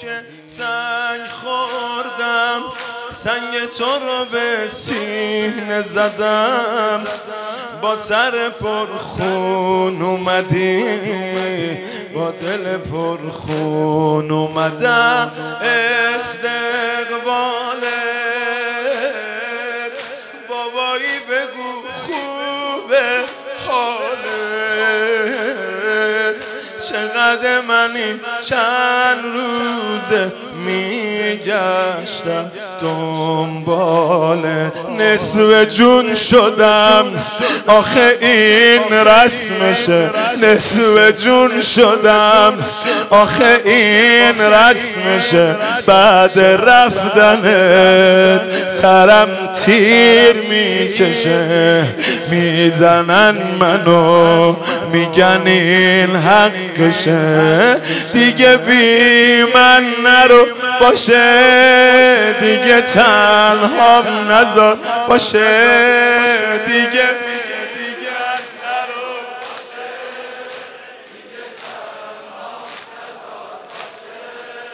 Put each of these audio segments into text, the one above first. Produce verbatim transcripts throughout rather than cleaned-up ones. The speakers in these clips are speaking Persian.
که سنگ خوردم، سنگ تو رو به سینه زدم، با سر پرخون اومدی، با دل پرخون اومدم استقبالت. بابایی بگو خوبه حالت، چقدر من این چند روزه میگشتم دنبال نصف جون شدم، آخه این رسمشه، نصف جون شدم، آخه این رسمشه، بعد رفتنت سرم تیر میکشه، میزنن منو میگن این حقشه، دیگه بی من نرو باشه، دیگه تنها نذار باشه، دیگه دیگه نرو باشه، دیگه تنها نذار باشه،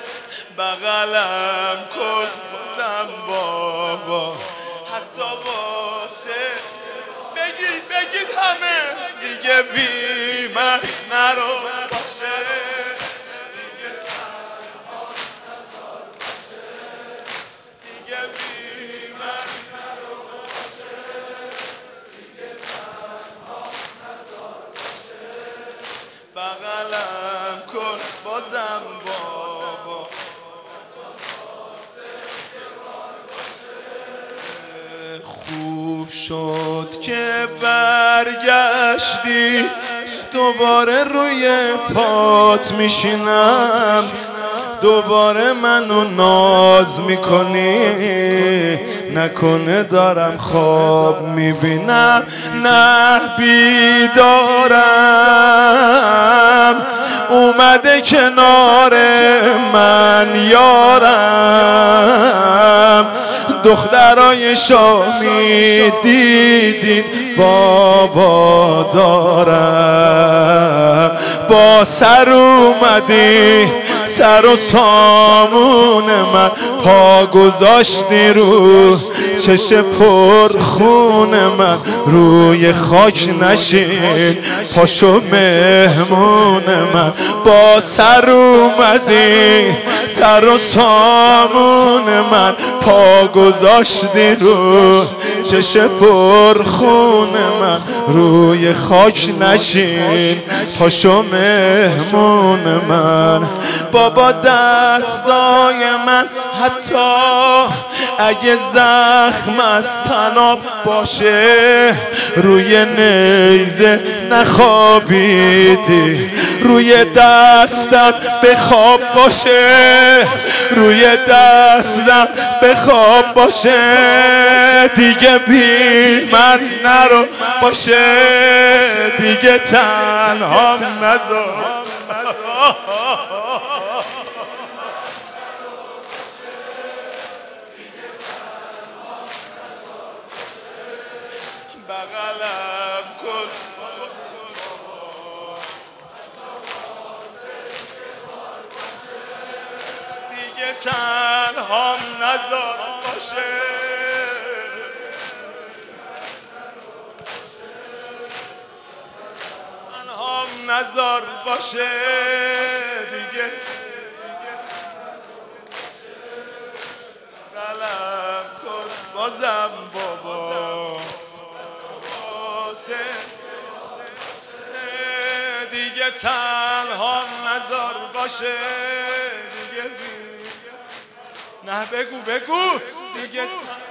بغلم کن بازم بابا، حتی واسه بگید بگید همه، دیگه بی من نرو باشه، دیگه تنها نذار باشه، دیگه بی من نرو باشه، دیگه تنها نذار باشه، بغلم کن بازم بابا، خوب شد که برگشتی، دوباره روی پات میشینم، دوباره منو ناز میکنی، نکنه دارم خواب میبینم، نه بیدارم، اومده کنار من یارم، دخترای شامی دیدید بابا دارم، با سر اومدی سر و سامون من، پا گذاشتی رو چش پر خون من، روی خاک نشین پاشو مهمون من، با سر اومدی سر و سامون من، پا گذاشتی رو چش پر خون من، روی خاک نشین پاشو مهمون من، بابا دستای من حتی اگه زخم از تناب باشه، روی نیزه نخوابیدی، روی دستم بخواب باشه، روی دستم بخواب باشه، دیگه بی من نرو باشه، دیگه تنها نذار، بغلم کن دیگه تنها نذار باشه، تنها نذار باشه، دیگه بغلم کن بازم بابا، دیگه تنها نذار باشه، دیگه نه بگو بگو دیگه